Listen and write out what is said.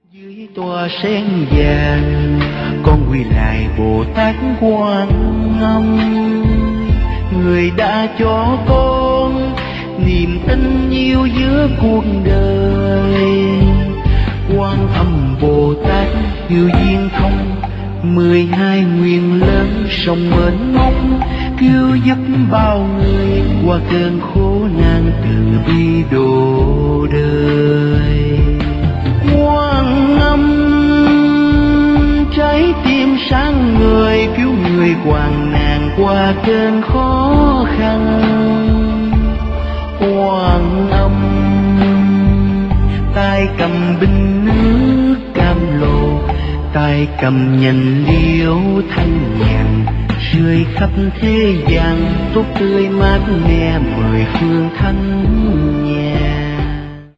Dưới tòa sen vàng, con quy lại Bồ Tát Quan Âm, người đã cho con niềm tin yêu giữa cuộc đời. Quan Âm Bồ Tát yêu duyên không, 12 nguyện lớn sông mênh mông, cứu giúp bao người qua cơn khổ nạn, từ bi độ đời. Quan Âm trái tim sáng người, cứu người hoạn nạn qua cơn khó khăn. Quan Âm tay cầm bình nước cam lồ, tay cầm nhành liễu thanh nhàn, rơi khắp thế gian tốt tươi mát mẻ 10 phương thánh